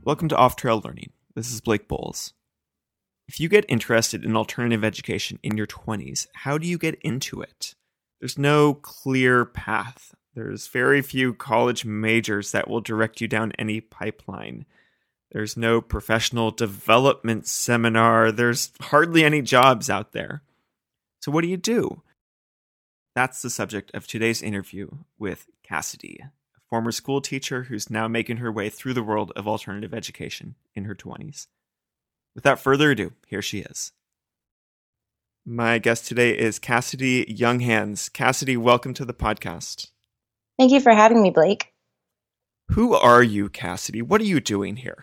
Welcome to Off Trail Learning. This is Blake Bowles. If you get interested in alternative education in your 20s, how do you get into it? There's no clear path. There's very few college majors that will direct you down any pipeline. There's no professional development seminar. There's hardly any jobs out there. So what do? That's the subject of today's interview with Cassidy, a former school teacher who's now making her way through the world of alternative education in her 20s. Without further ado, here she is. My guest today is Cassidy Younghans. Cassidy, welcome to the podcast. Thank you for having me, Blake. Who are you, Cassidy? What are you doing here?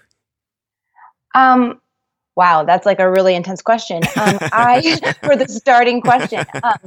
Wow, that's like a really intense question. For the starting question,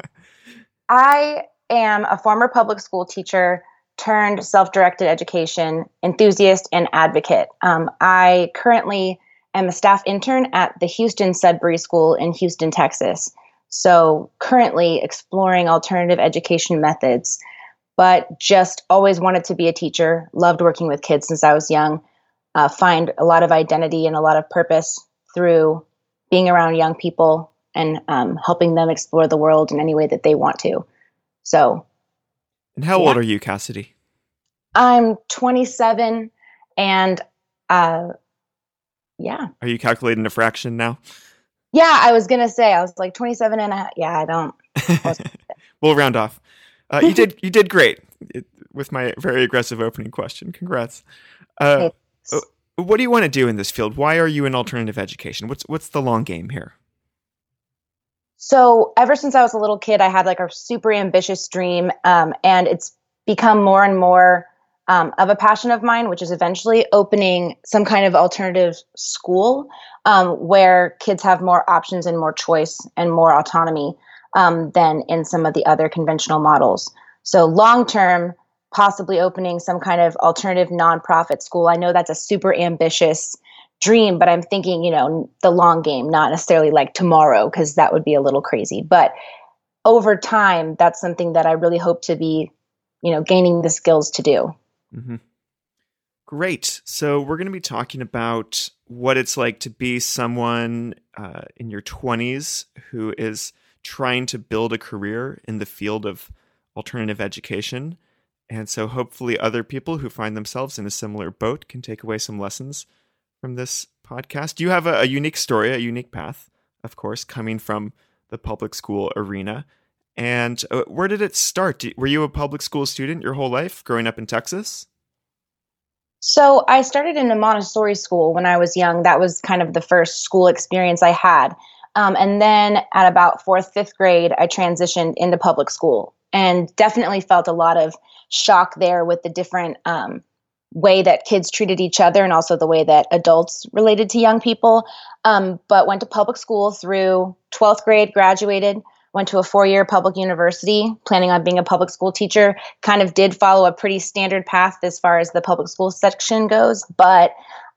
I am a former public school teacher turned self-directed education enthusiast and advocate. I currently am a staff intern at the Houston Sudbury School in Houston, Texas. So currently exploring alternative education methods, but just always wanted to be a teacher, loved working with kids since I was young, find a lot of identity and a lot of purpose through being around young people and helping them explore the world in any way that they want to. So. And how old are you, Cassidy? I'm 27 and Are you calculating a fraction now? Yeah, I was going to say, I was like 27 and a half. Yeah, I don't. We'll round off. You did great with my very aggressive opening question. Congrats. What do you want to do in this field? Why are you in alternative education? What's the long game here? So ever since I was a little kid, I had like a super ambitious dream, and it's become more and more of a passion of mine, which is eventually opening some kind of alternative school where kids have more options and more choice and more autonomy than in some of the other conventional models. So long term, possibly opening some kind of alternative nonprofit school. I know that's a super ambitious dream, but I'm thinking, the long game, not necessarily like tomorrow, because that would be a little crazy. But over time, that's something that I really hope to be, gaining the skills to do. Mm-hmm. Great. So we're going to be talking about what it's like to be someone in your 20s who is trying to build a career in the field of alternative education. And so hopefully other people who find themselves in a similar boat can take away some lessons from this podcast. You have a unique story, a unique path, of course, coming from the public school arena. And where did it start? Were you a public school student your whole life growing up in Texas? So I started in a Montessori school when I was young. That was kind of the first school experience I had. And then at about 4th, 5th grade, I transitioned into public school and definitely felt a lot of shock there with the different way that kids treated each other and also the way that adults related to young people. But went to public school through 12th grade, graduated, went to a 4-year public university, planning on being a public school teacher, kind of did follow a pretty standard path as far as the public school section goes. But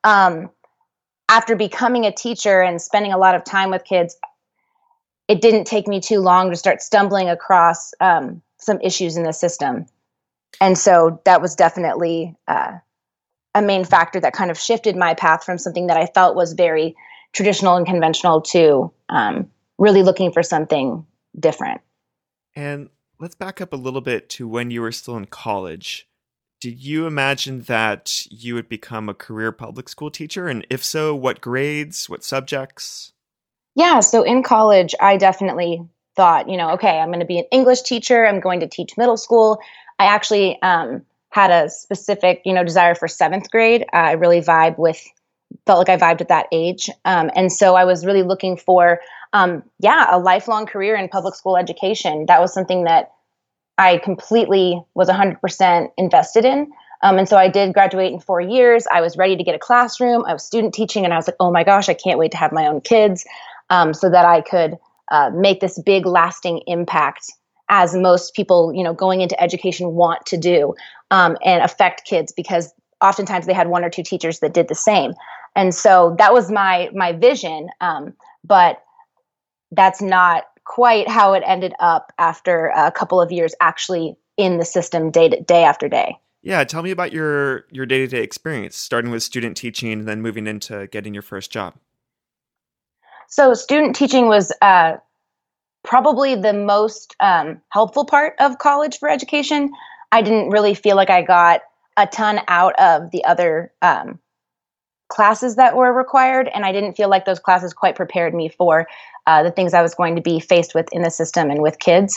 after becoming a teacher and spending a lot of time with kids, it didn't take me too long to start stumbling across some issues in the system. And so that was definitely a main factor that kind of shifted my path from something that I felt was very traditional and conventional to really looking for something different. And let's back up a little bit to when you were still in college. Did you imagine that you would become a career public school teacher? And if so, what grades, what subjects? Yeah, so in college, I definitely thought, okay, I'm going to be an English teacher. I'm going to teach middle school. I actually had a specific, desire for 7th grade. I really felt like I vibed at that age. And so I was really looking for, a lifelong career in public school education. That was something that I completely was 100% invested in. And so I did graduate in 4 years. I was ready to get a classroom. I was student teaching, and I was like, oh my gosh, I can't wait to have my own kids so that I could make this big lasting impact as most people, going into education want to do and affect kids, because oftentimes they had 1 or 2 teachers that did the same. And so that was my vision. But that's not quite how it ended up after a couple of years actually in the system day after day. Yeah, tell me about your day-to-day experience, starting with student teaching and then moving into getting your first job. So student teaching was probably the most helpful part of college for education. I didn't really feel like I got a ton out of the other classes that were required, and I didn't feel like those classes quite prepared me for the things I was going to be faced with in the system and with kids.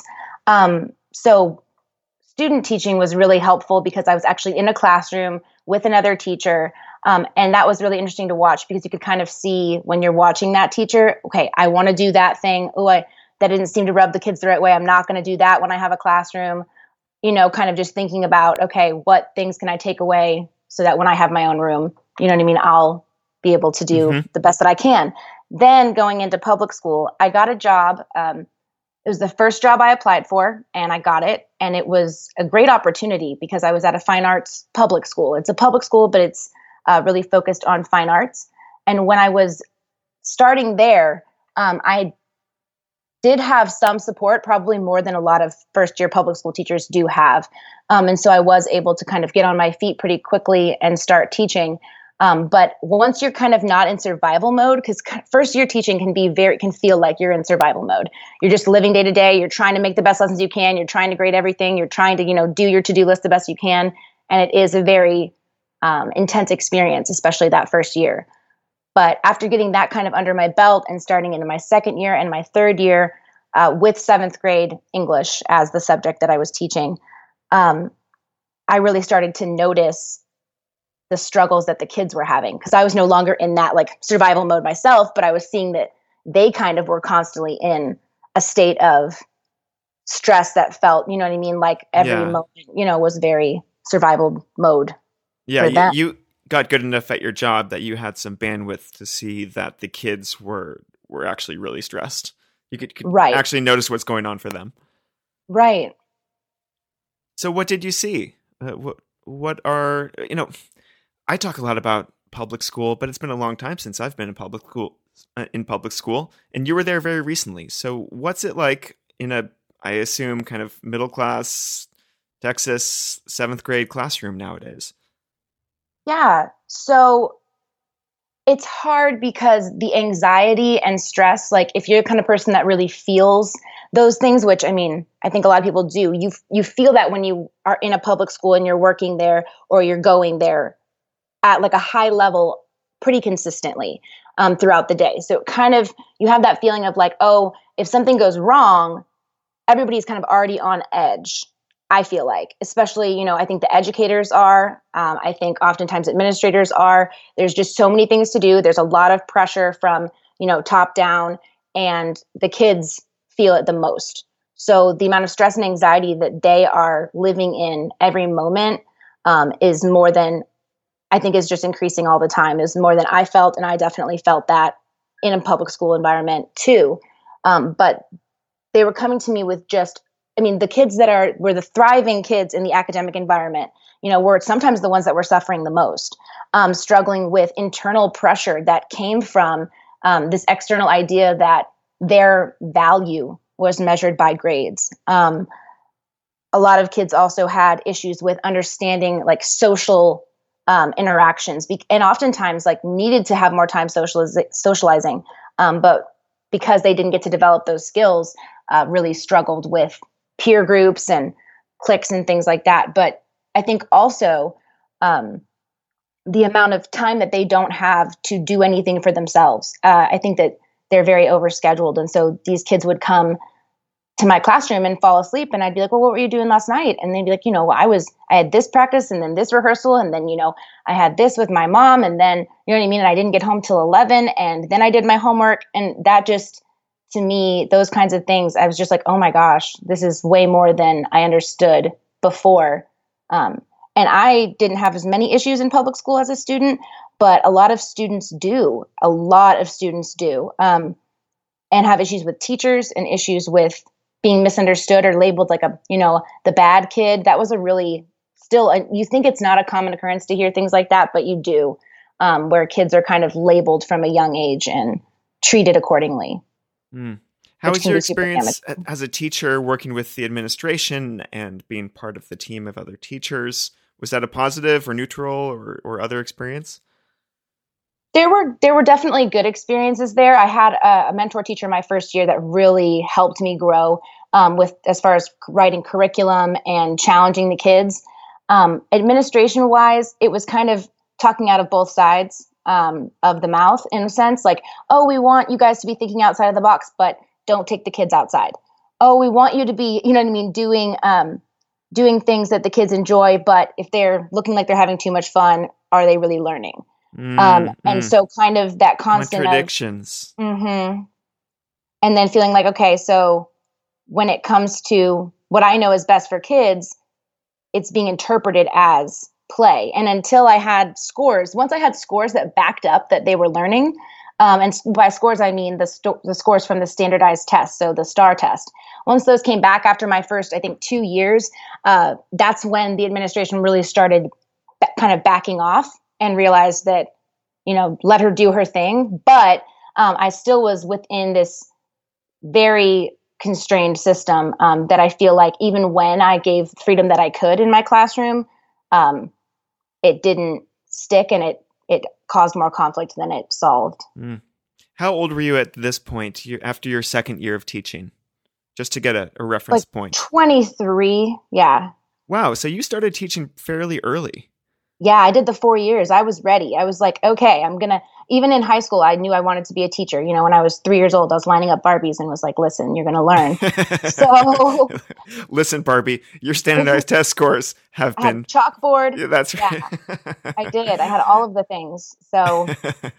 So student teaching was really helpful because I was actually in a classroom with another teacher. And that was really interesting to watch because you could kind of see when you're watching that teacher, okay, I want to do that thing. Oh, that didn't seem to rub the kids the right way. I'm not going to do that when I have a classroom. Kind of just thinking about, okay, what things can I take away so that when I have my own room, you know what I mean, I'll be able to do the best that I can. Then going into public school, I got a job. It was the first job I applied for, and I got it. And it was a great opportunity because I was at a fine arts public school. It's a public school, but it's really focused on fine arts. And when I was starting there, I did have some support, probably more than a lot of first-year public school teachers do have. And so I was able to kind of get on my feet pretty quickly and start teaching. But once you're kind of not in survival mode, because first year teaching can feel like you're in survival mode. You're just living day to day. You're trying to make the best lessons you can. You're trying to grade everything. You're trying to, do your to-do list the best you can. And it is a very intense experience, especially that first year. But after getting that kind of under my belt and starting into my second year and my third year with seventh grade English as the subject that I was teaching, I really started to notice the struggles that the kids were having because I was no longer in that like survival mode myself, but I was seeing that they kind of were constantly in a state of stress that felt, you know what I mean? Like every moment, was very survival mode. Yeah, you got good enough at your job that you had some bandwidth to see that the kids were actually really stressed. You could actually notice what's going on for them. Right. So what did you see? What are, I talk a lot about public school, but it's been a long time since I've been in public school, and you were there very recently. So what's it like in I assume, kind of middle class Texas 7th grade classroom nowadays? Yeah. So it's hard because the anxiety and stress, like if you're the kind of person that really feels those things, which I mean, I think a lot of people do, you feel that when you are in a public school and you're working there or you're going there at like a high level pretty consistently throughout the day. So kind of, you have that feeling of like, oh, if something goes wrong, everybody's kind of already on edge. I feel like, especially, I think the educators are, I think oftentimes administrators are, there's just so many things to do. There's a lot of pressure from, top down, and the kids feel it the most. So the amount of stress and anxiety that they are living in every moment is more than, I think is just increasing all the time, is more than I felt. And I definitely felt that in a public school environment too. But they were coming to me with just, the kids that were the thriving kids in the academic environment, were sometimes the ones that were suffering the most, struggling with internal pressure that came from this external idea that their value was measured by grades. A lot of kids also had issues with understanding like social interactions, and oftentimes like needed to have more time socializing, but because they didn't get to develop those skills, really struggled with peer groups and cliques and things like that. But I think also the amount of time that they don't have to do anything for themselves. I think that they're very overscheduled. And so these kids would come to my classroom and fall asleep, and I'd be like, well, what were you doing last night? And they'd be like, I had this practice and then this rehearsal, and then, I had this with my mom, and then, you know what I mean? And I didn't get home till 11, and then I did my homework. And that just, to me, those kinds of things, I was just like, oh my gosh, this is way more than I understood before. And I didn't have as many issues in public school as a student, but a lot of students do. And have issues with teachers and issues with being misunderstood or labeled like the bad kid. That was you think it's not a common occurrence to hear things like that, but you do, where kids are kind of labeled from a young age and treated accordingly. How was your experience as a teacher working with the administration and being part of the team of other teachers? Was that a positive or neutral or other experience? There were definitely good experiences there. I had a mentor teacher my first year that really helped me grow with as far as writing curriculum and challenging the kids. Administration wise, it was kind of talking out of both sides of the mouth in a sense, like, oh, we want you guys to be thinking outside of the box, but don't take the kids outside. Oh, we want you to be, you know what I mean, doing things that the kids enjoy, but if they're looking like they're having too much fun, are they really learning? And so kind of that constant contradictions. And then feeling like, okay, so when it comes to what I know is best for kids, it's being interpreted as play. And until I had scores, once I had scores that backed up that they were learning, and by scores, I mean the scores from the standardized test, so the STAR test. Once those came back after my first, I think, 2 years, that's when the administration really started kind of backing off and realized that, you know, let her do her thing. But I still was within this very constrained system that I feel like even when I gave freedom that I could in my classroom, it didn't stick, and it caused more conflict than it solved. How old were you at this point, after your second year of teaching? Just to get a reference point. 23, yeah. Wow, so you started teaching fairly early. Yeah, I did the 4 years. I was ready. I was like, okay, even in high school, I knew I wanted to be a teacher. You know, when I was 3 years old, I was lining up Barbies and was like, listen, you're going to learn. So listen, Barbie, your standardized test scores have been chalkboard. Yeah, that's right. Yeah, I did. I had all of the things. So,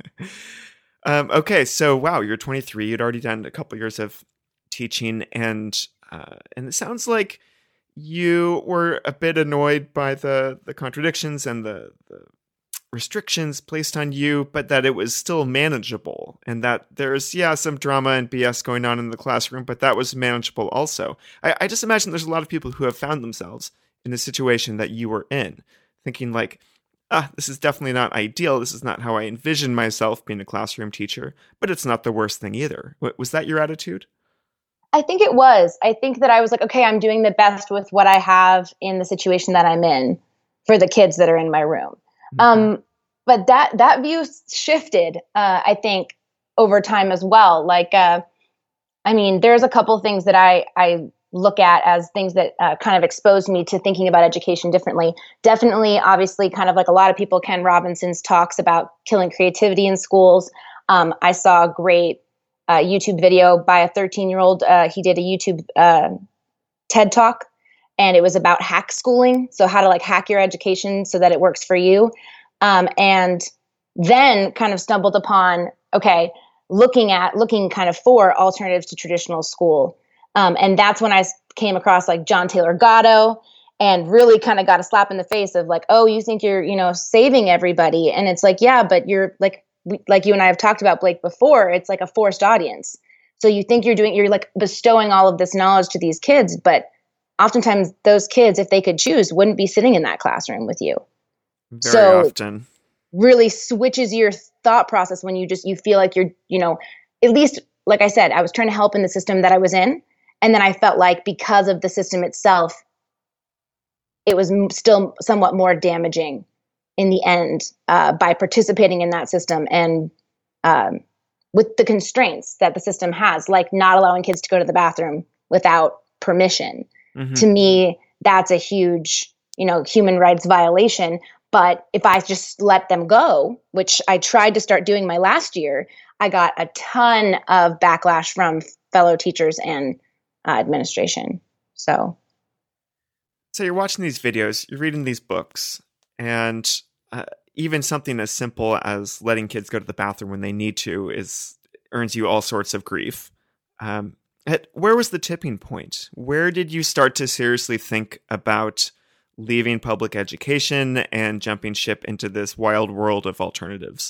okay. So, wow, you're 23. You'd already done a couple years of teaching, and it sounds like you were a bit annoyed by the contradictions and the restrictions placed on you, but that it was still manageable, and that there's some drama and BS going on in the classroom, but that was manageable also. I just imagine there's a lot of people who have found themselves in a situation that you were in, thinking like, this is definitely not ideal. This is not how I envision myself being a classroom teacher, but it's not the worst thing either. Was that your attitude? I think it was. I think that I was like, okay, I'm doing the best with what I have in the situation that I'm in for the kids that are in my room. Mm-hmm. But that view shifted, I think, over time as well. Like, I mean, there's a couple things that I look at as things that kind of exposed me to thinking about education differently. Definitely, obviously, kind of like a lot of people, Ken Robinson's talks about killing creativity in schools. I saw a great YouTube video by a 13-year-old. He did a YouTube TED Talk, and it was about hack schooling. So how to like hack your education so that it works for you. And then kind of stumbled upon, okay, looking kind of for alternatives to traditional school. And that's when I came across like John Taylor Gatto, and really kind of got a slap in the face of like, oh, you think you're, saving everybody. And it's like, yeah, but you're like you and I have talked about, Blake, before, it's like a forced audience. So you think you're like bestowing all of this knowledge to these kids, but oftentimes those kids, if they could choose, wouldn't be sitting in that classroom with you. Very often. Really switches your thought process when you feel like you're, at least, like I said, I was trying to help in the system that I was in. And then I felt like because of the system itself, it was still somewhat more damaging in the end by participating in that system and with the constraints that the system has, like not allowing kids to go to the bathroom without permission. Mm-hmm. To me, that's a huge, human rights violation. But if I just let them go, which I tried to start doing my last year, I got a ton of backlash from fellow teachers and administration. So you're watching these videos, you're reading these books, and even something as simple as letting kids go to the bathroom when they need to earns you all sorts of grief. Where was the tipping point? Where did you start to seriously think about leaving public education and jumping ship into this wild world of alternatives?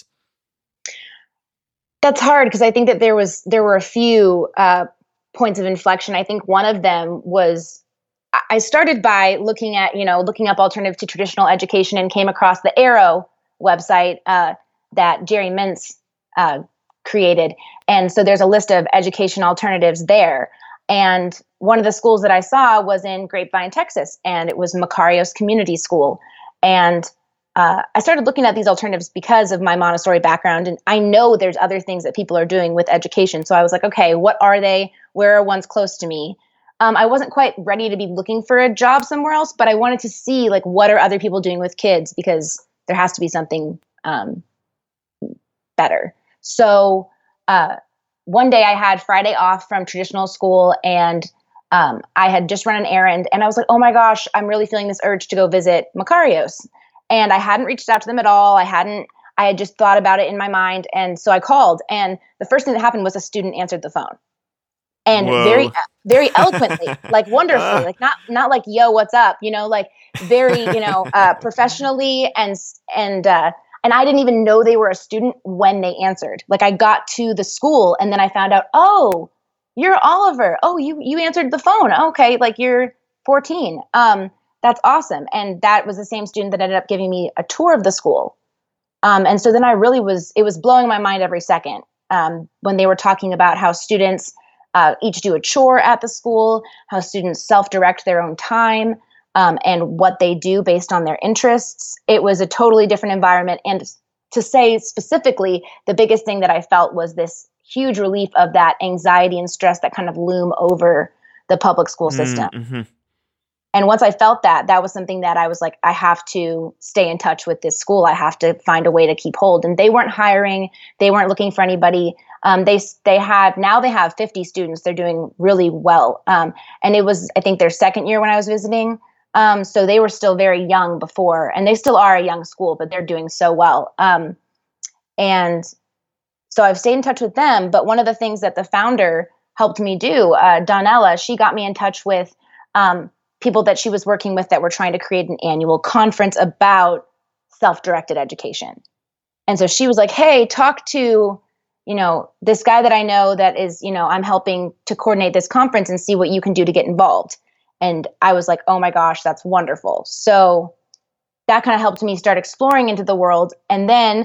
That's hard because I think that there were a few points of inflection. I think one of them was I started by looking up alternative to traditional education and came across the Arrow website that Jerry Mintz created. And so there's a list of education alternatives there. And one of the schools that I saw was in Grapevine, Texas, and it was Makarios Community School. And I started looking at these alternatives because of my Montessori background. And I know there's other things that people are doing with education. So I was like, okay, what are they? Where are ones close to me? I wasn't quite ready to be looking for a job somewhere else, but I wanted to see like what are other people doing with kids, because there has to be something better. So one day I had Friday off from traditional school, and I had just run an errand, and I was like, oh my gosh, I'm really feeling this urge to go visit Makarios. And I hadn't reached out to them at all. I had just thought about it in my mind. And so I called, and the first thing that happened was a student answered the phone. And Whoa. very, very eloquently, like wonderfully, like not like, yo, what's up? Like very, professionally. And I didn't even know they were a student when they answered. Like I got to the school and then I found out, oh, you're Oliver. Oh, you answered the phone. Okay. Like you're 14. That's awesome. And that was the same student that ended up giving me a tour of the school. And so then it was blowing my mind every second when they were talking about how students each do a chore at the school, how students self-direct their own time, and what they do based on their interests. It was a totally different environment. And to say specifically, the biggest thing that I felt was this huge relief of that anxiety and stress that kind of loom over the public school system. Mm-hmm. And once I felt that was something that I was like, I have to stay in touch with this school. I have to find a way to keep hold. And they weren't hiring. They weren't looking for anybody. They have 50 students. They're doing really well. And it was, I think, their second year when I was visiting. So they were still very young before, and they still are a young school, but they're doing so well. And so I've stayed in touch with them. But one of the things that the founder helped me do, Donella, she got me in touch with people that she was working with that were trying to create an annual conference about self-directed education. And so she was like, hey, talk to, this guy that I know that is, I'm helping to coordinate this conference and see what you can do to get involved. And I was like, oh my gosh, that's wonderful. So that kind of helped me start exploring into the world. And then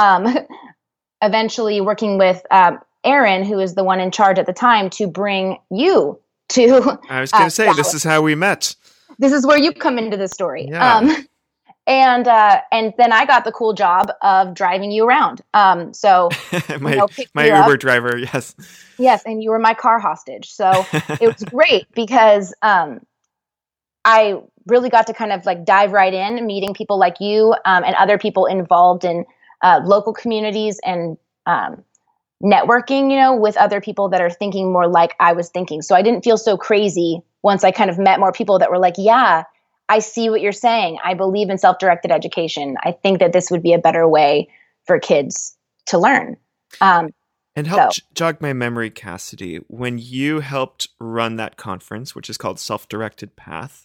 eventually working with Aaron, who is the one in charge at the time, to bring you to I was going to say, Dallas. This is how we met. This is where you come into the story. Yeah. And then I got the cool job of driving you around. So my Uber driver, yes. Yes, and you were my car hostage. So it was great because I really got to kind of like dive right in, meeting people like you and other people involved in local communities and networking, with other people that are thinking more like I was thinking. So I didn't feel so crazy once I kind of met more people that were like, yeah, I see what you're saying. I believe in self-directed education. I think that this would be a better way for kids to learn. And help jog my memory, Cassidy, when you helped run that conference, which is called Self-Directed Path,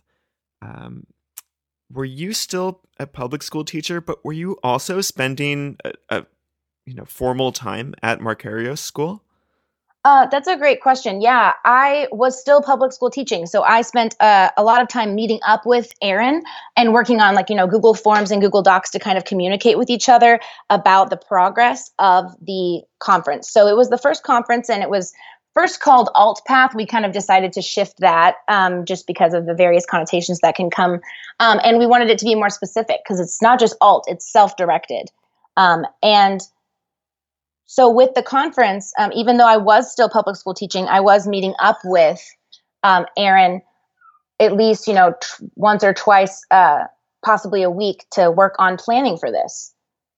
were you still a public school teacher, but were you also spending a formal time at Makarios School? That's a great question. Yeah, I was still public school teaching. So I spent a lot of time meeting up with Aaron and working on Google Forms and Google Docs to kind of communicate with each other about the progress of the conference. So it was the first conference, and it was first called Alt Path. We kind of decided to shift that just because of the various connotations that can come. And we wanted it to be more specific because it's not just alt, it's self-directed. And so with the conference, even though I was still public school teaching, I was meeting up with Aaron at least, once or twice, possibly a week, to work on planning for this.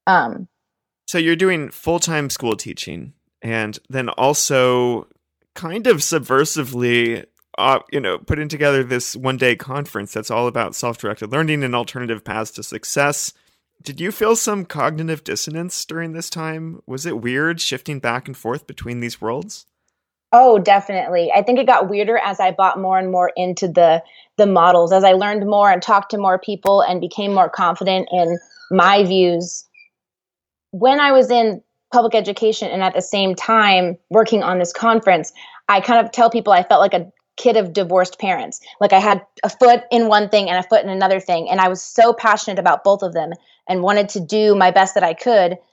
So you're doing full-time school teaching, and then also kind of subversively, putting together this one-day conference that's all about self-directed learning and alternative paths to success. Did you feel some cognitive dissonance during this time? Was it weird shifting back and forth between these worlds? Oh, definitely. I think it got weirder as I bought more and more into the models, as I learned more and talked to more people and became more confident in my views. When I was in public education and at the same time working on this conference, I kind of tell people I felt like a kid of divorced parents. Like I had a foot in one thing and a foot in another thing. And I was so passionate about both of them and wanted to do my best that I could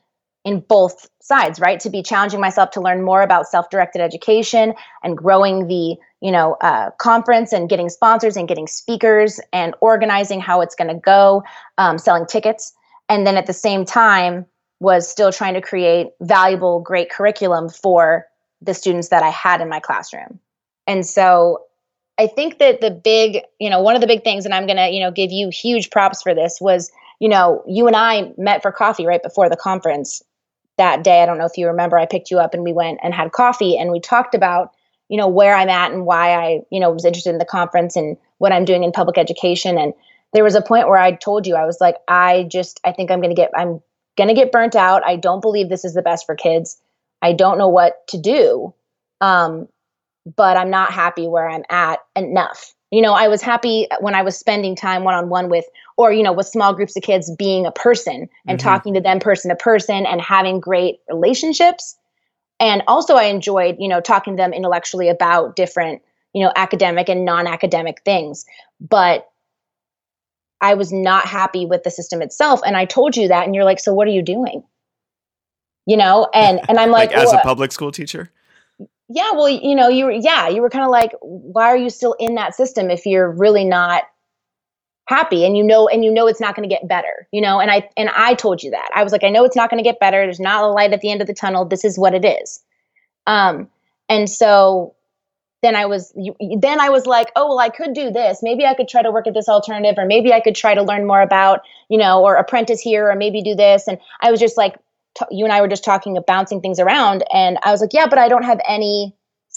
in both sides, right? To be challenging myself to learn more about self-directed education and growing the, conference and getting sponsors and getting speakers and organizing how it's going to go, selling tickets. And then at the same time was still trying to create valuable, great curriculum for the students that I had in my classroom. And so I think that the big, one of the big things, and I'm going to, give you huge props for this, was, you and I met for coffee right before the conference that day. I don't know if you remember, I picked you up and we went and had coffee and we talked about, where I'm at and why I, was interested in the conference and what I'm doing in public education. And there was a point where I told you, I was like, I think I'm going to get burnt out. I don't believe this is the best for kids. I don't know what to do. But I'm not happy where I'm at enough. I was happy when I was spending time one-on-one with, or, with small groups of kids, being a person and talking to them person to person and having great relationships. And also I enjoyed, talking to them intellectually about different, academic and non-academic things. But I was not happy with the system itself. And I told you that, and you're like, so what are you doing? And I'm like, as a public school teacher? Yeah, well, you were kind of like, why are you still in that system if you're really not happy? And it's not going to get better, and I told you that. I was like, I know it's not going to get better. There's not a light at the end of the tunnel. This is what it is. And so then I was like, oh, well, I could do this. Maybe I could try to work at this alternative, or maybe I could try to learn more about, or apprentice here, or maybe do this. And I was just like, you and I were just talking of bouncing things around, and I was like, yeah, but I don't have any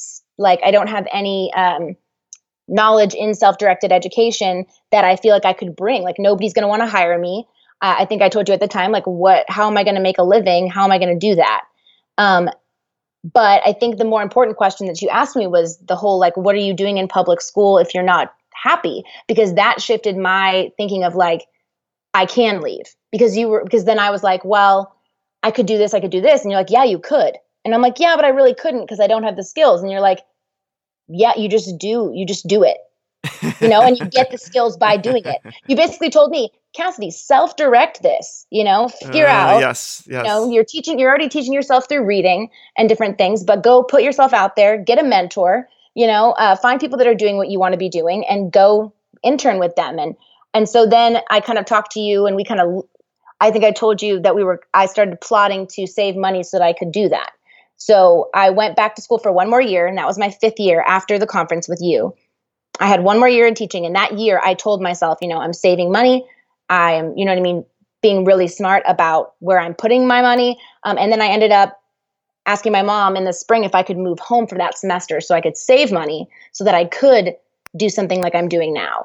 knowledge in self-directed education that I feel like I could bring. Like, nobody's going to want to hire me. I think I told you at the time, like, how am I going to make a living? How am I going to do that? But I think the more important question that you asked me was the whole, like, what are you doing in public school if you're not happy? Because that shifted my thinking of like, I can leave because then I was like, well, I could do this. And you're like, yeah, you could. And I'm like, yeah, but I really couldn't because I don't have the skills. And you're like, yeah, you just do it, and you get the skills by doing it. You basically told me, Cassidy, self-direct this, figure out, yes. You're already teaching yourself through reading and different things, but go put yourself out there, get a mentor, find people that are doing what you want to be doing and go intern with them. And so then I kind of talked to you and I think I told you that I started plotting to save money so that I could do that. So I went back to school for one more year, and that was my 5th year after the conference with you. I had one more year in teaching, and that year I told myself, I'm saving money. I'm, being really smart about where I'm putting my money. And then I ended up asking my mom in the spring if I could move home for that semester so I could save money so that I could do something like I'm doing now.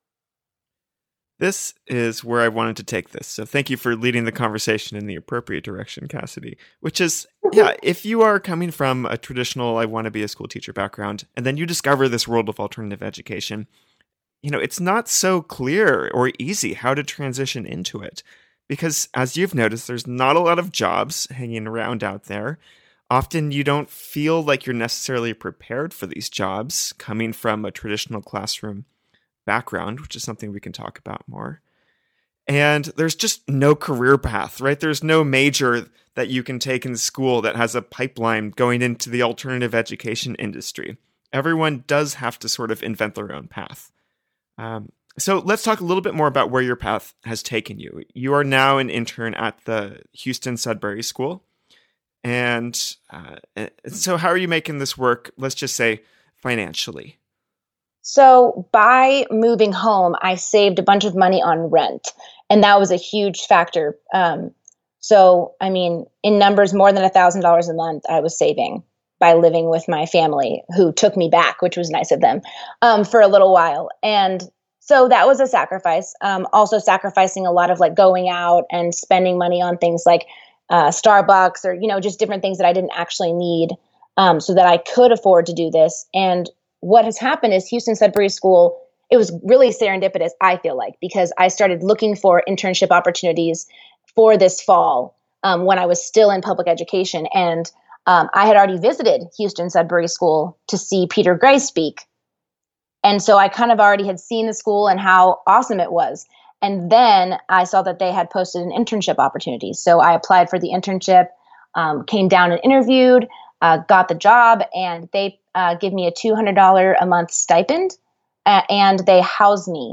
This is where I wanted to take this. So thank you for leading the conversation in the appropriate direction, Cassidy, which is, if you are coming from a traditional, I want to be a school teacher background, and then you discover this world of alternative education, it's not so clear or easy how to transition into it. Because as you've noticed, there's not a lot of jobs hanging around out there. Often you don't feel like you're necessarily prepared for these jobs coming from a traditional classroom background, which is something we can talk about more. And there's just no career path, right? There's no major that you can take in school that has a pipeline going into the alternative education industry. Everyone does have to sort of invent their own path. So let's talk a little bit more about where your path has taken you. You are now an intern at the Houston Sudbury School. And so how are you making this work, let's just say, financially? So by moving home, I saved a bunch of money on rent, and that was a huge factor. So, I mean, in numbers, more than $1,000 a month I was saving by living with my family, who took me back, which was nice of them, for a little while. And so that was a sacrifice. Also sacrificing a lot of like going out and spending money on things like Starbucks or, just different things that I didn't actually need, so that I could afford to do this. And what has happened is Houston Sudbury School, it was really serendipitous, I feel like, because I started looking for internship opportunities for this fall when I was still in public education. And I had already visited Houston Sudbury School to see Peter Gray speak. And so I kind of already had seen the school and how awesome it was. And then I saw that they had posted an internship opportunity. So I applied for the internship, came down and interviewed, got the job, and they give me a $200 a month stipend, and they house me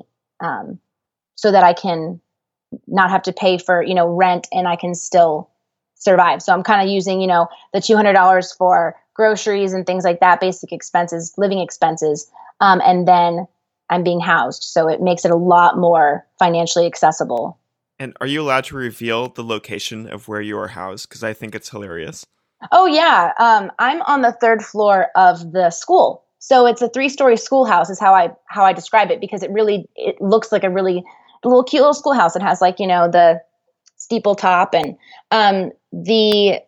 so that I can not have to pay for, rent, and I can still survive. So I'm kind of using, the $200 for groceries and things like that, basic expenses, living expenses. And then I'm being housed. So it makes it a lot more financially accessible. And are you allowed to reveal the location of where you are housed? Because I think it's hilarious. Oh, yeah. I'm on the third floor of the school. So it's a 3-story schoolhouse is how I describe it, because it looks like a really little cute little schoolhouse. It has the steeple top, and the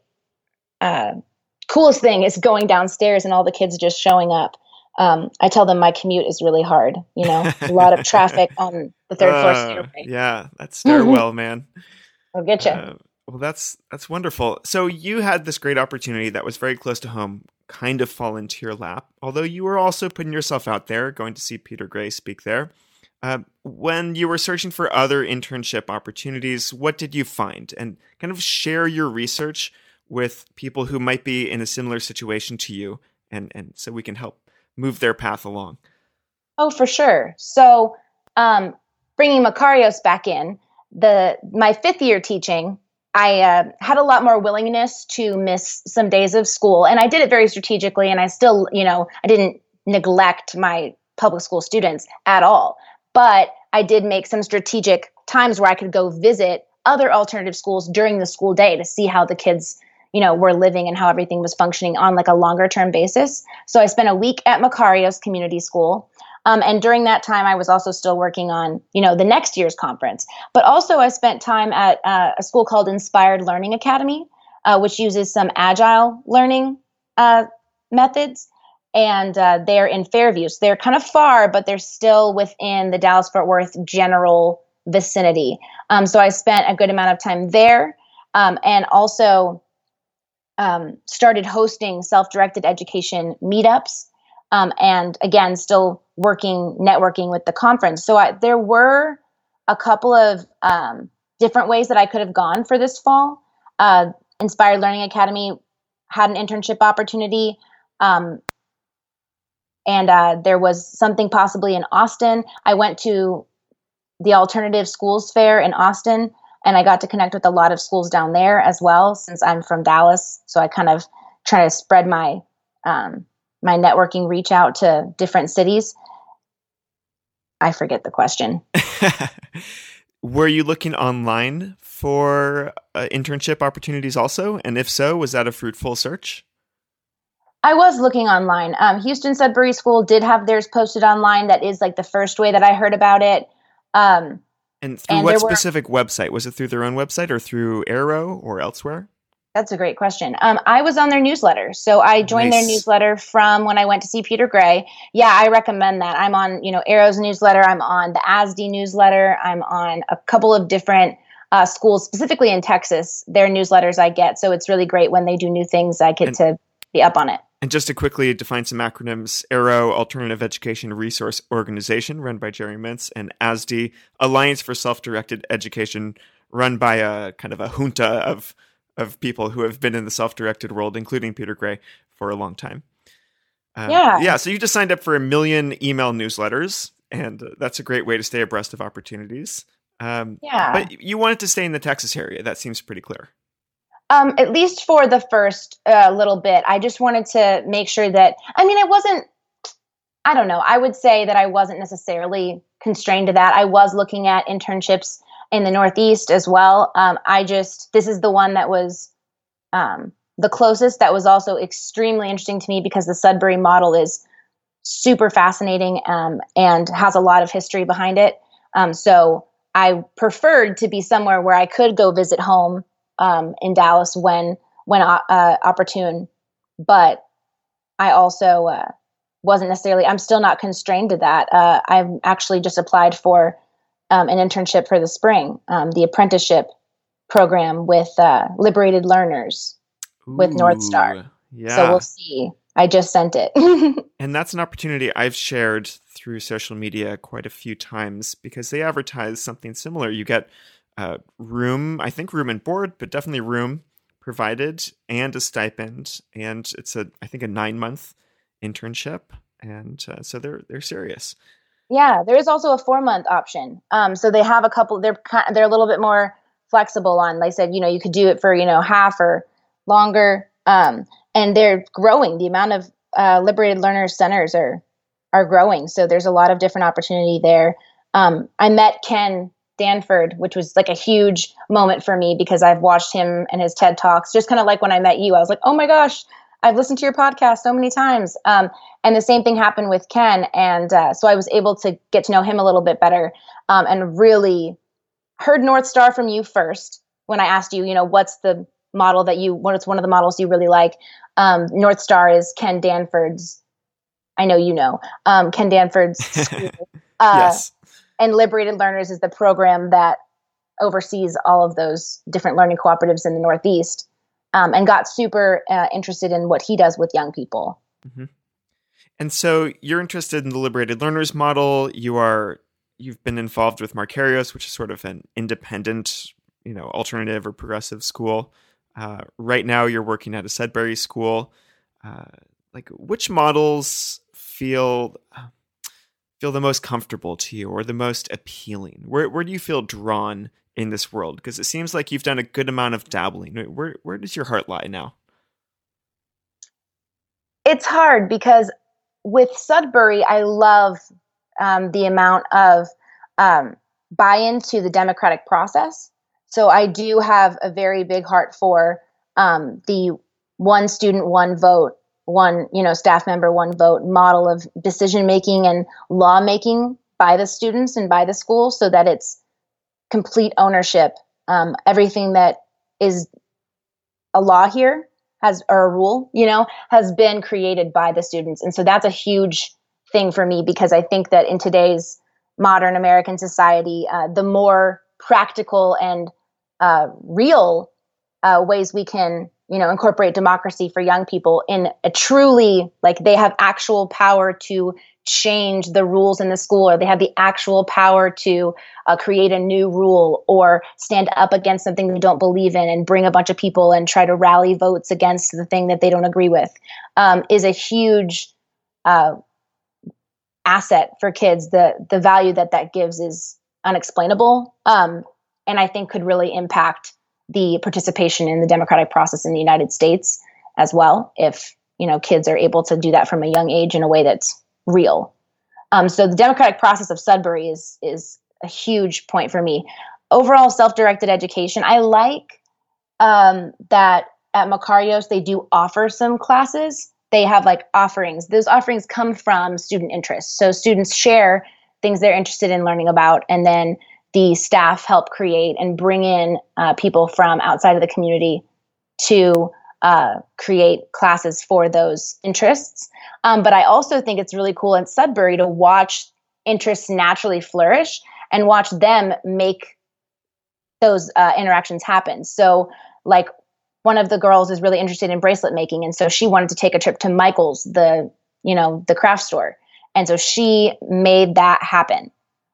coolest thing is going downstairs and all the kids just showing up. I tell them my commute is really hard, a lot of traffic on the third floor stairway. Yeah, that stairwell, man. I'll get you. Well, that's wonderful. So you had this great opportunity that was very close to home kind of fall into your lap, although you were also putting yourself out there, going to see Peter Gray speak there. When you were searching for other internship opportunities, what did you find? And kind of share your research with people who might be in a similar situation to you, and so we can help move their path along. Oh, for sure. So bringing Makarios back in, my 5th year teaching, I had a lot more willingness to miss some days of school, and I did it very strategically, and I still, I didn't neglect my public school students at all, but I did make some strategic times where I could go visit other alternative schools during the school day to see how the kids, were living and how everything was functioning on like a longer term basis. So I spent a week at Makarios Community School. And during that time, I was also still working on, the next year's conference. But also I spent time at a school called Inspired Learning Academy, which uses some agile learning methods. And they're in Fairview. So they're kind of far, but they're still within the Dallas-Fort Worth general vicinity. So I spent a good amount of time there, and also started hosting self-directed education meetups. And again, still networking with the conference. So there were a couple of different ways that I could have gone for this fall. Inspired Learning Academy had an internship opportunity, and there was something possibly in Austin. I went to the Alternative Schools Fair in Austin, and I got to connect with a lot of schools down there as well, since I'm from Dallas. So I kind of try to spread my my networking reach out to different cities. I forget the question. Were you looking online for internship opportunities also? And if so, was that a fruitful search? I was looking online. Houston Sudbury School did have theirs posted online. That is like the first way that I heard about it. And through what specific website? Was it through their own website or through Arrow or elsewhere? That's a great question. I was on their newsletter. So I joined their newsletter from when I went to see Peter Gray. Yeah, I recommend that. I'm on, Arrow's newsletter. I'm on the ASD newsletter. I'm on a couple of different schools, specifically in Texas, their newsletters I get. So it's really great when they do new things. I get to be up on it. And just to quickly define some acronyms, Arrow, Alternative Education Resource Organization, run by Jerry Mintz, and ASD, Alliance for Self-Directed Education, run by a kind of a junta of people who have been in the self-directed world, including Peter Gray, for a long time. So you just signed up for 1 million email newsletters, and that's a great way to stay abreast of opportunities. But you wanted to stay in the Texas area. That seems pretty clear. At least for the first little bit. I just wanted to make sure that, I would say that I wasn't necessarily constrained to that. I was looking at internships in the Northeast as well. This is the one that was the closest, that was also extremely interesting to me because the Sudbury model is super fascinating and has a lot of history behind it. So I preferred to be somewhere where I could go visit home in Dallas when opportune, but I also wasn't necessarily, I'm still not constrained to that. I've actually just applied for an internship for the spring, the apprenticeship program with Liberated Learners with North Star. Yeah. So we'll see. I just sent it. And that's an opportunity I've shared through social media quite a few times because they advertise something similar. You get room, I think room and board, but definitely room provided and a stipend. And it's I think a 9-month internship. And so they're serious. Yeah, there is also a 4-month option. So they have a couple. They're a little bit more flexible on. They said, you could do it for half or longer. And they're growing. The amount of liberated learner centers are growing. So there's a lot of different opportunity there. I met Ken Danford, which was like a huge moment for me because I've watched him and his TED Talks. Just kind of like when I met you, I was like, oh my gosh, I've listened to your podcast so many times. And the same thing happened with Ken. And so I was able to get to know him a little bit better and really heard North Star from you first when I asked you, what's the model what's one of the models you really like? North Star is Ken Danford's, I know Ken Danford's school. Yes. And Liberated Learners is the program that oversees all of those different learning cooperatives in the Northeast. And got super interested in what he does with young people. Mm-hmm. And so you're interested in the Liberated Learners model. You've been involved with Markarios, which is sort of an independent, alternative or progressive school. Right now, you're working at a Sudbury school. Which models feel the most comfortable to you or the most appealing? Where do you feel drawn in this world? Because it seems like you've done a good amount of dabbling. Where does your heart lie now? It's hard because with Sudbury, I love the amount of buy-in to the democratic process. So I do have a very big heart for the one student, one vote, one staff member, one vote model of decision-making and law-making by the students and by the school so that it's complete ownership. Everything that is a law here or a rule, has been created by the students. And so that's a huge thing for me because I think that in today's modern American society, the more practical and real ways we can, incorporate democracy for young people in a truly, they have actual power to change the rules in the school, or they have the actual power to create a new rule or stand up against something they don't believe in and bring a bunch of people and try to rally votes against the thing that they don't agree with, is a huge asset for kids. The value that gives is unexplainable, and I think could really impact the participation in the democratic process in the United States as well, if kids are able to do that from a young age in a way that's real. So the democratic process of Sudbury is a huge point for me. Overall, self-directed education. I like that at Makarios they do offer some classes. They have offerings. Those offerings come from student interest. So students share things they're interested in learning about, and then the staff help create and bring in people from outside of the community to create classes for those interests. But I also think it's really cool in Sudbury to watch interests naturally flourish and watch them make those interactions happen. So one of the girls is really interested in bracelet making. And so she wanted to take a trip to Michael's, the craft store. And so she made that happen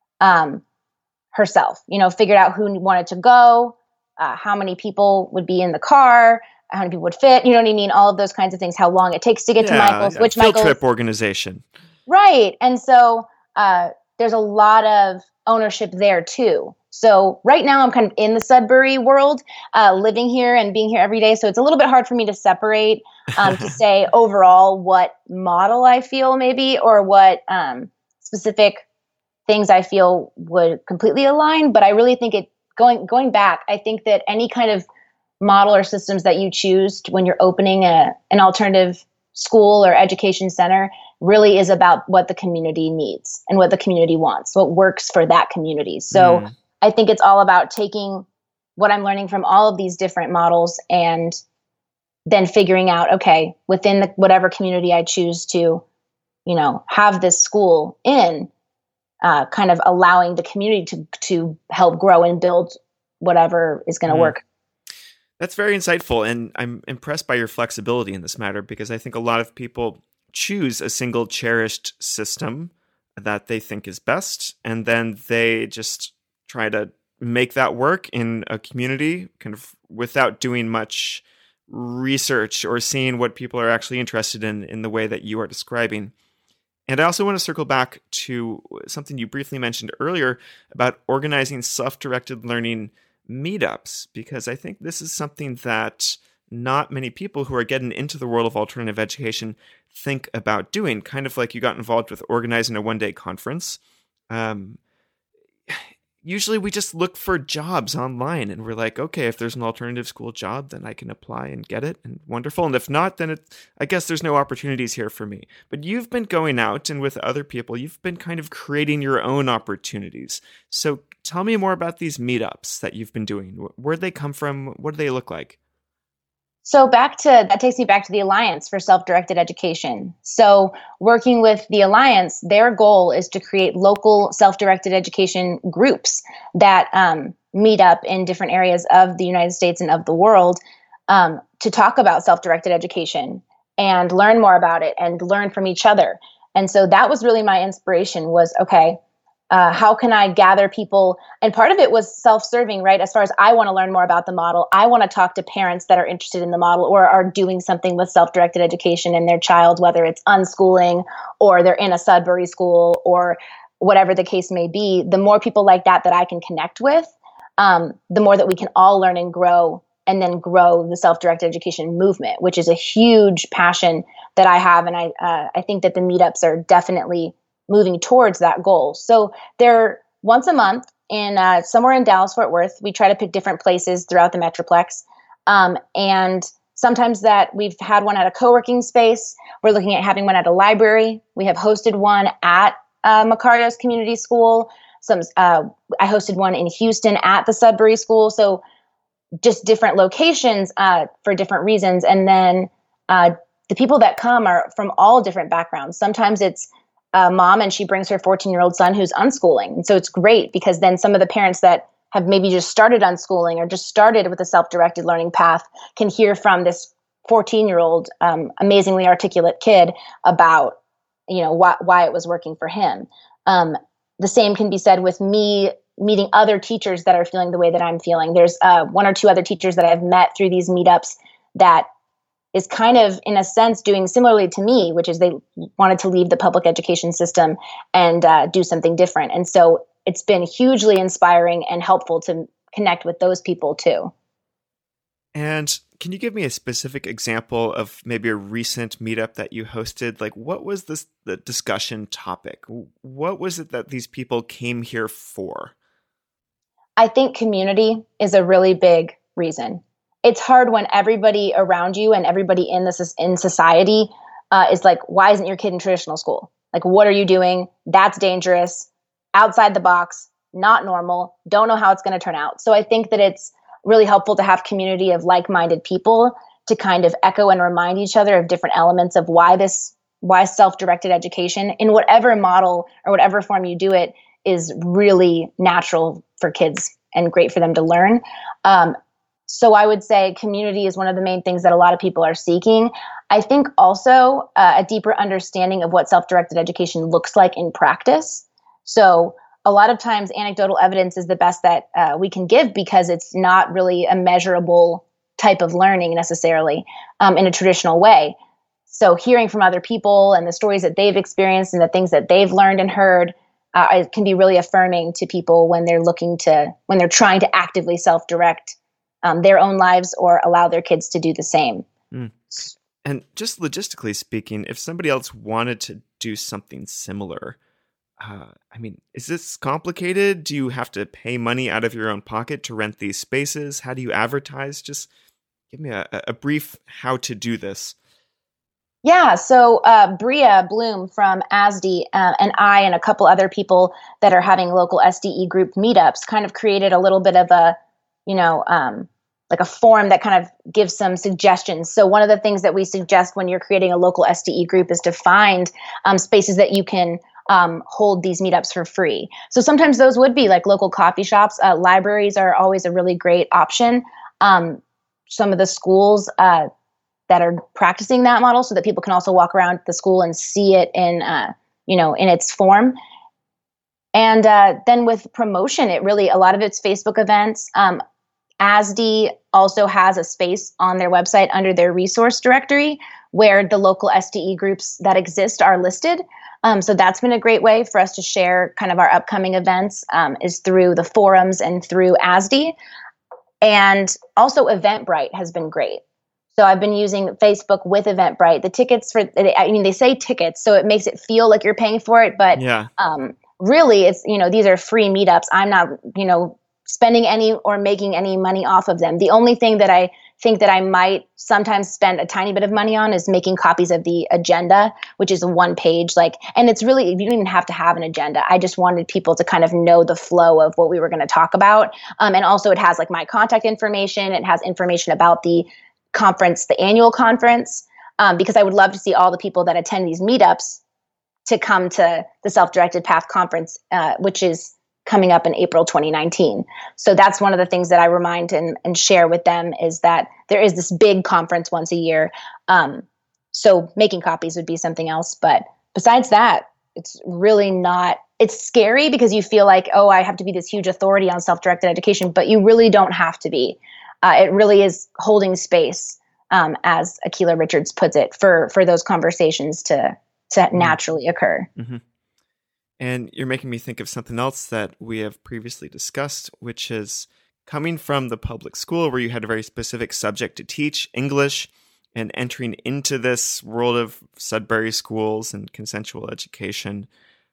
herself, figured out who wanted to go, how many people would be in the car, how many people would fit, what I mean? All of those kinds of things, how long it takes to get to Michael's, which field trip organization. Right. And so there's a lot of ownership there too. So right now I'm kind of in the Sudbury world, living here and being here every day. So it's a little bit hard for me to separate, to say overall what model I feel maybe, or what specific things I feel would completely align. But I really think going back, I think that any kind of model or systems that you choose when you're opening an alternative school or education center really is about what the community needs and what the community wants, what works for that community. So I think it's all about taking what I'm learning from all of these different models and then figuring out, okay, within whatever community I choose to, have this school in, kind of allowing the community to help grow and build whatever is going to work. That's very insightful. And I'm impressed by your flexibility in this matter, because I think a lot of people choose a single cherished system that they think is best, and then they just try to make that work in a community kind of without doing much research or seeing what people are actually interested in the way that you are describing. And I also want to circle back to something you briefly mentioned earlier about organizing self-directed learning meetups, because I think this is something that not many people who are getting into the world of alternative education think about doing, kind of like you got involved with organizing a one-day conference. Usually we just look for jobs online and we're like, okay, if there's an alternative school job, then I can apply and get it, and wonderful. And if not, then I guess there's no opportunities here for me. But you've been going out and with other people, you've been kind of creating your own opportunities. So tell me more about these meetups that you've been doing. Where'd they come from? What do they look like? So that takes me back to the Alliance for Self-Directed Education. So working with the Alliance, their goal is to create local self-directed education groups that meet up in different areas of the United States and of the world to talk about self-directed education and learn more about it and learn from each other. And so that was really my inspiration was, okay, how can I gather people? And part of it was self-serving, right? As far as I want to learn more about the model, I want to talk to parents that are interested in the model or are doing something with self-directed education in their child, whether it's unschooling or they're in a Sudbury school or whatever the case may be. The more people like that I can connect with, the more that we can all learn and grow, and then grow the self-directed education movement, which is a huge passion that I have. And I think that the meetups are definitely moving towards that goal. So they're once a month in somewhere in Dallas, Fort Worth. We try to pick different places throughout the Metroplex. And sometimes that we've had one at a co-working space. We're looking at having one at a library. We have hosted one at Macarios Community School. I hosted one in Houston at the Sudbury School. So just different locations for different reasons. And then the people that come are from all different backgrounds. Sometimes it's mom and she brings her 14-year-old son who's unschooling. And so it's great because then some of the parents that have maybe just started unschooling or just started with a self-directed learning path can hear from this 14-year-old amazingly articulate kid about, why it was working for him. The same can be said with me meeting other teachers that are feeling the way that I'm feeling. There's one or two other teachers that I've met through these meetups that is kind of, in a sense, doing similarly to me, which is they wanted to leave the public education system and do something different. And so it's been hugely inspiring and helpful to connect with those people too. And can you give me a specific example of maybe a recent meetup that you hosted? Like, what was the discussion topic? What was it that these people came here for? I think community is a really big reason. It's hard when everybody around you and everybody in society is like, why isn't your kid in traditional school? Like, what are you doing? That's dangerous, outside the box, not normal, don't know how it's going to turn out. So I think that it's really helpful to have community of like-minded people to kind of echo and remind each other of different elements of why self-directed education in whatever model or whatever form you do it is really natural for kids and great for them to learn. So I would say community is one of the main things that a lot of people are seeking. I think also a deeper understanding of what self-directed education looks like in practice. So a lot of times anecdotal evidence is the best that we can give because it's not really a measurable type of learning necessarily in a traditional way. So hearing from other people and the stories that they've experienced and the things that they've learned and heard it can be really affirming to people when they're trying to actively self-direct their own lives or allow their kids to do the same. Mm. And just logistically speaking, if somebody else wanted to do something similar, is this complicated? Do you have to pay money out of your own pocket to rent these spaces? How do you advertise? Just give me a brief how to do this. Yeah, so Bria Bloom from ASDE and I and a couple other people that are having local SDE group meetups kind of created a little bit of a, like a form that kind of gives some suggestions. So one of the things that we suggest when you're creating a local SDE group is to find spaces that you can hold these meetups for free. So sometimes those would be like local coffee shops. Libraries are always a really great option. Some of the schools that are practicing that model so that people can also walk around the school and see it in in its form. And then with promotion, a lot of it's Facebook events. ASD also has a space on their website under their resource directory where the local SDE groups that exist are listed. So that's been a great way for us to share kind of our upcoming events, is through the forums and through ASD. And also Eventbrite has been great. So I've been using Facebook with Eventbrite. The tickets they say tickets, so it makes it feel like you're paying for it, but really it's, these are free meetups. I'm not, spending any or making any money off of them. The only thing that I think that I might sometimes spend a tiny bit of money on is making copies of the agenda, which is a one page, and it's really, you don't even have to have an agenda. I just wanted people to kind of know the flow of what we were going to talk about. And also it has my contact information. It has information about the conference, the annual conference, because I would love to see all the people that attend these meetups to come to the Self-Directed Path Conference, which is coming up in April 2019. So that's one of the things that I remind and share with them, is that there is this big conference once a year. So making copies would be something else. But besides that, it's really not, it's scary because you feel like, oh, I have to be this huge authority on self-directed education, but you really don't have to be. It really is holding space, as Akilah Richards puts it, for those conversations to naturally occur. Mm-hmm. And you're making me think of something else that we have previously discussed, which is coming from the public school where you had a very specific subject to teach, English, and entering into this world of Sudbury schools and consensual education.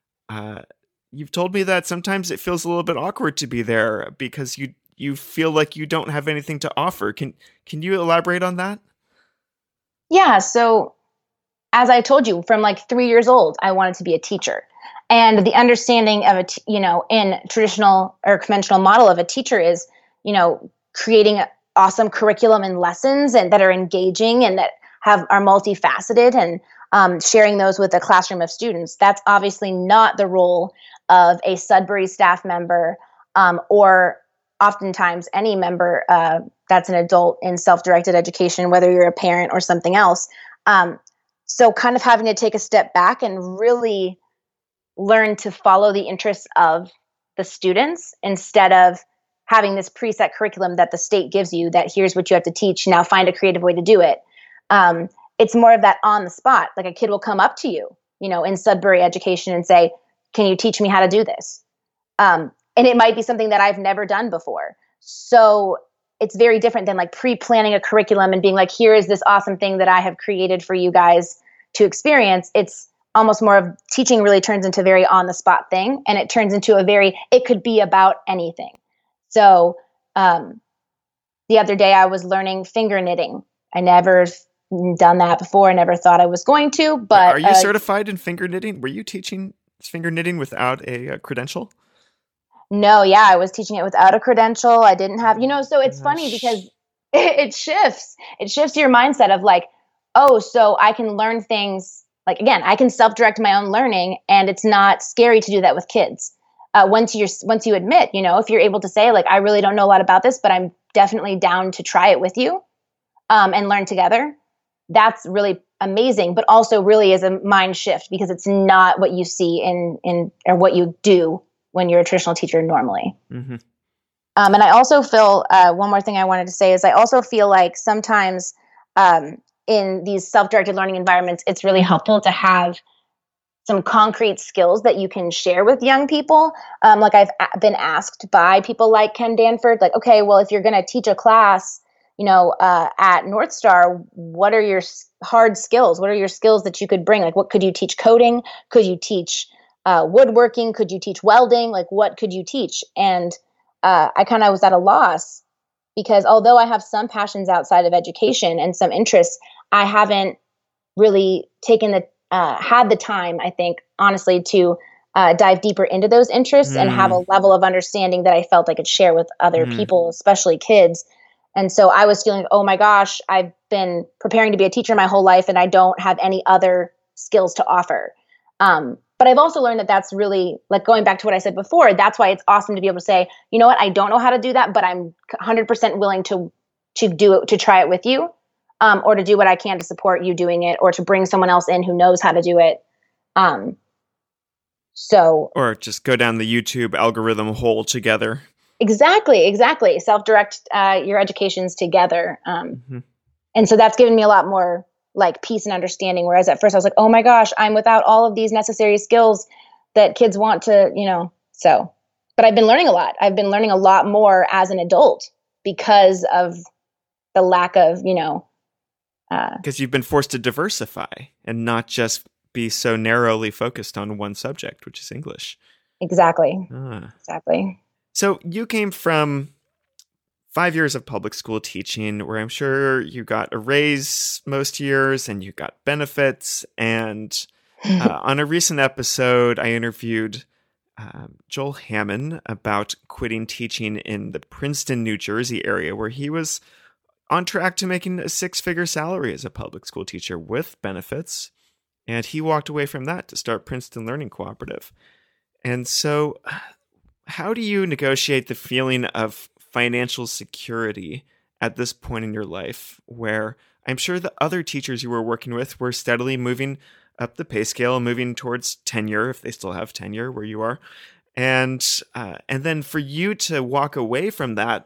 You've told me that sometimes it feels a little bit awkward to be there because you feel like you don't have anything to offer. Can you elaborate on that? Yeah. So as I told you, from 3 years old, I wanted to be a teacher. And the understanding of in traditional or conventional model of a teacher is, creating awesome curriculum and lessons and that are engaging and that are multifaceted, and sharing those with a classroom of students. That's obviously not the role of a Sudbury staff member, or oftentimes any member that's an adult in self-directed education, whether you're a parent or something else. So kind of having to take a step back and really learn to follow the interests of the students instead of having this preset curriculum that the state gives you, that here's what you have to teach. Now find a creative way to do it. It's more of that on the spot. Like a kid will come up to you, in Sudbury education and say, can you teach me how to do this? And it might be something that I've never done before. So it's very different than pre-planning a curriculum and being like, here is this awesome thing that I have created for you guys to experience. It's almost more of teaching really turns into a very on the spot thing. And it turns into it could be about anything. So the other day I was learning finger knitting. I never done that before. I never thought I was going to, but. Are you certified in finger knitting? Were you teaching finger knitting without a credential? No, yeah, I was teaching it without a credential. I didn't have, so it's funny because it shifts. It shifts your mindset of oh, so I can learn things. Again, I can self-direct my own learning, and it's not scary to do that with kids. Once you admit, if you're able to say I really don't know a lot about this, but I'm definitely down to try it with you, and learn together. That's really amazing, but also really is a mind shift because it's not what you see in or what you do when you're a traditional teacher normally. Mm-hmm. And I also feel, one more thing I wanted to say is I also feel like sometimes in these self-directed learning environments, it's really helpful to have some concrete skills that you can share with young people. I've been asked by people like Ken Danford, okay, well, if you're going to teach a class, at North Star, what are your hard skills? What are your skills that you could bring? What could you teach? Coding? Could you teach woodworking? Could you teach welding? What could you teach? And I kind of was at a loss because although I have some passions outside of education and some interests, I haven't really had the time, I think, honestly, to dive deeper into those interests and have a level of understanding that I felt I could share with other people, especially kids. And so I was feeling, oh my gosh, I've been preparing to be a teacher my whole life and I don't have any other skills to offer. But I've also learned that that's really, going back to what I said before, that's why it's awesome to be able to say, you know what, I don't know how to do that, but I'm 100% willing to do it, to try it with you, or to do what I can to support you doing it, or to bring someone else in who knows how to do it. So Or just go down the YouTube algorithm hole together. exactly. Self-direct your educations together. Mm-hmm. And so that's given me a lot more like peace and understanding. Whereas at first I was like, oh my gosh, I'm without all of these necessary skills that kids want to, so, but I've been learning a lot. I've been learning a lot more as an adult because of the lack of, Because you've been forced to diversify and not just be so narrowly focused on one subject, which is English. Exactly. Ah. Exactly. So you came from 5 years of public school teaching, where I'm sure you got a raise most years and you got benefits. And on a recent episode, I interviewed Joel Hammond about quitting teaching in the Princeton, New Jersey area, where he was on track to making a 6-figure salary as a public school teacher with benefits. And he walked away from that to start Princeton Learning Cooperative. And so how do you negotiate the feeling of financial security at this point in your life, where I'm sure the other teachers you were working with were steadily moving up the pay scale, moving towards tenure, if they still have tenure where you are, and then for you to walk away from that,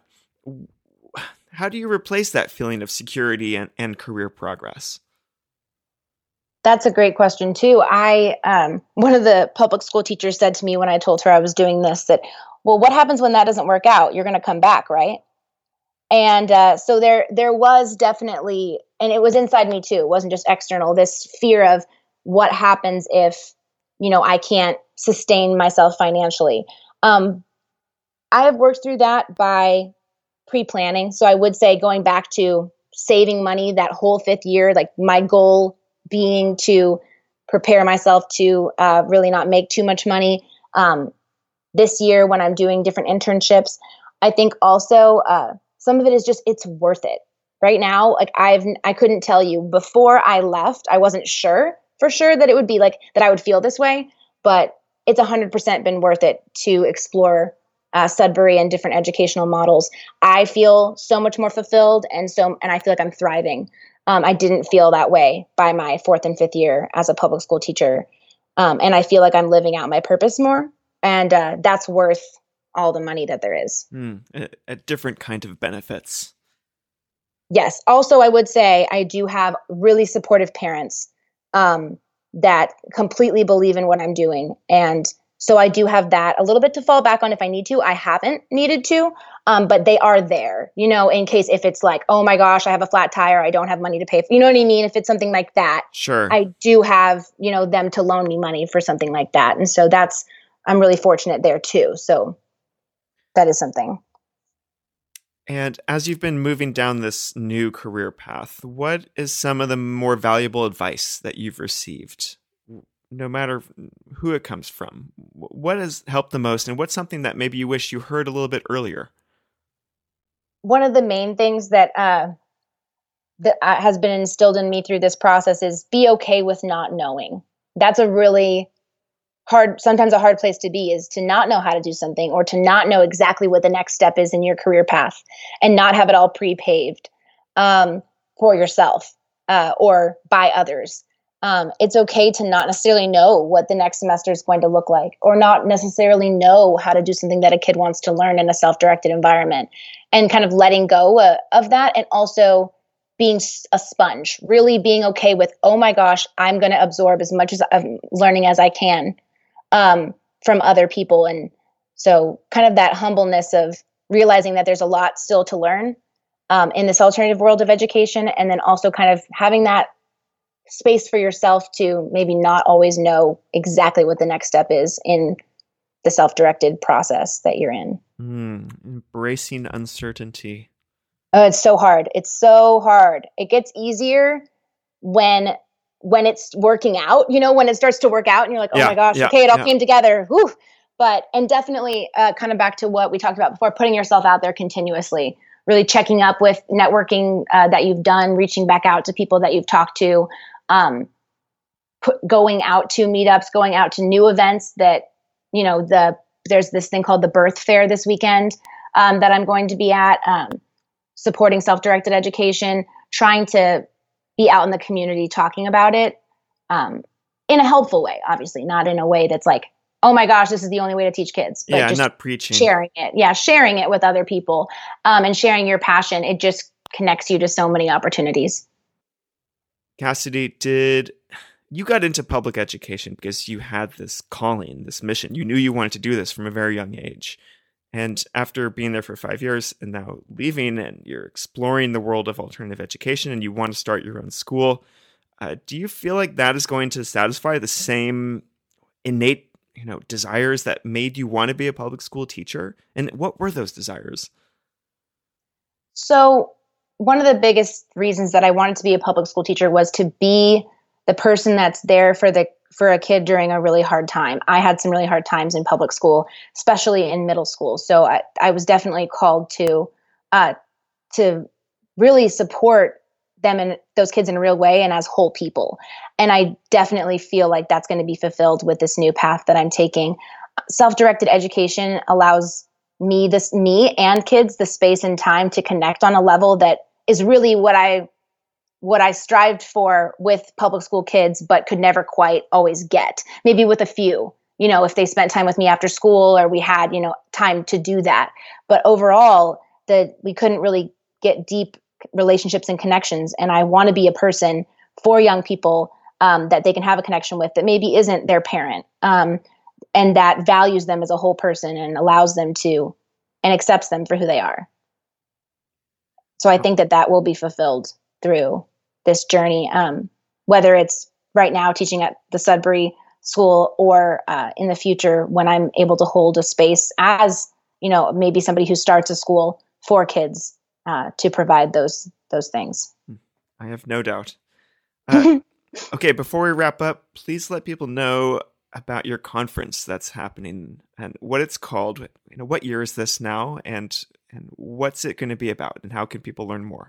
how do you replace that feeling of security and career progress? That's a great question too. One of the public school teachers said to me when I told her I was doing this that, well, what happens when that doesn't work out? You're going to come back, right? And so there was definitely, and it was inside me too. It wasn't just external. This fear of what happens if, I can't sustain myself financially. I have worked through that by pre-planning. So I would say going back to saving money that whole 5th year, like my goal being to prepare myself to really not make too much money this year when I'm doing different internships. I think also some of it is just, it's worth it. Right now, like I couldn't tell you before I left, I wasn't sure for sure that it would be like that I would feel this way, but it's 100% been worth it to explore Sudbury and different educational models. I feel so much more fulfilled and I feel like I'm thriving. I didn't feel that way by my 4th and 5th year as a public school teacher. And I feel like I'm living out my purpose more. And that's worth all the money that there is. A different kind of benefits. Yes. Also, I would say I do have really supportive parents that completely believe in what I'm doing. And so I do have that a little bit to fall back on if I need to. I haven't needed to, but they are there, in case if it's like, oh my gosh, I have a flat tire, I don't have money to pay for, you know what I mean? If it's something like that, sure. I do have, them to loan me money for something like that. And so I'm really fortunate there too. So that is something. And as you've been moving down this new career path, what is some of the more valuable advice that you've received? No matter who it comes from, what has helped the most, and what's something that maybe you wish you heard a little bit earlier? One of the main things that has been instilled in me through this process is be okay with not knowing. That's a really sometimes a hard place to be, is to not know how to do something or to not know exactly what the next step is in your career path and not have it all pre-paved for yourself or by others. It's okay to not necessarily know what the next semester is going to look like, or not necessarily know how to do something that a kid wants to learn in a self-directed environment, and kind of letting go of that. And also being a sponge, really being okay with, oh my gosh, I'm going to absorb as much as I'm learning as I can from other people. And so kind of that humbleness of realizing that there's a lot still to learn in this alternative world of education. And then also kind of having that space for yourself to maybe not always know exactly what the next step is in the self-directed process that you're in. Embracing uncertainty. Oh, it's so hard. It's so hard. It gets easier when it's working out, when it starts to work out and you're like, oh my gosh, okay, it all came together. Whew. And definitely kind of back to what we talked about before, putting yourself out there continuously, really checking up with networking that you've done, reaching back out to people that you've talked to, going out to meetups, going out to new events that, there's this thing called the Birth Fair this weekend that I'm going to be at, supporting self-directed education, trying to be out in the community talking about it in a helpful way, obviously, not in a way that's like, oh my gosh, this is the only way to teach kids. But Yeah, just not preaching. sharing it. Yeah, sharing it with other people, and sharing your passion. It just connects you to so many opportunities. Cassidy, you got into public education because you had this calling, this mission. You knew you wanted to do this from a very young age. And after being there for 5 years and now leaving, and you're exploring the world of alternative education and you want to start your own school, do you feel like that is going to satisfy the same innate, desires that made you want to be a public school teacher? And what were those desires? So one of the biggest reasons that I wanted to be a public school teacher was to be the person that's there for a kid during a really hard time. I had some really hard times in public school, especially in middle school. So I was definitely called to really support them and those kids in a real way and as whole people. And I definitely feel like that's going to be fulfilled with this new path that I'm taking. Self-directed education allows me and kids the space and time to connect on a level that is really what I strived for with public school kids, but could never quite always get. Maybe with a few, if they spent time with me after school or we had, time to do that. But overall, we couldn't really get deep relationships and connections. And I want to be a person for young people that they can have a connection with that maybe isn't their parent, and that values them as a whole person and allows them to and accepts them for who they are. So I think that will be fulfilled through this journey, whether it's right now teaching at the Sudbury School or in the future when I'm able to hold a space as, maybe somebody who starts a school for kids to provide those things. I have no doubt. Okay, before we wrap up, please let people know about your conference that's happening and what it's called. What year is this now, and what's it going to be about, and how can people learn more?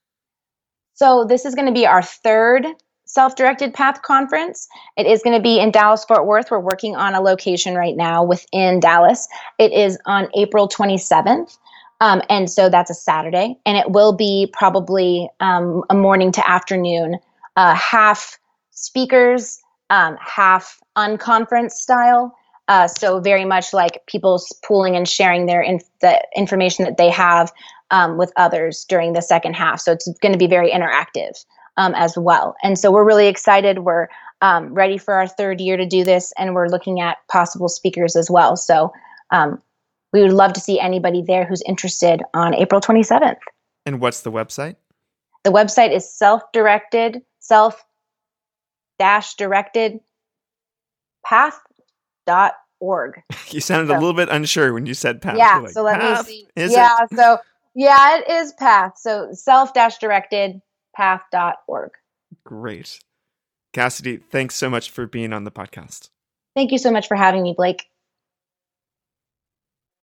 So this is going to be our third Self-Directed Path conference. It is going to be in Dallas-Fort Worth. We're working on a location right now within Dallas. It is on April 27th. And so that's a Saturday, and it will be probably a morning to afternoon, half speakers, half unconference style. So very much like people pooling and sharing the information that they have with others during the second half. So it's going to be very interactive as well. And so we're really excited. We're ready for our third year to do this, and we're looking at possible speakers as well. So we would love to see anybody there who's interested on April 27th. And what's the website? The website is self-directed path.org. You sounded a little bit unsure when you said path. Yeah, so let me see. It is path. So self-directed path.org. Great. Cassidy, thanks so much for being on the podcast. Thank you so much for having me, Blake.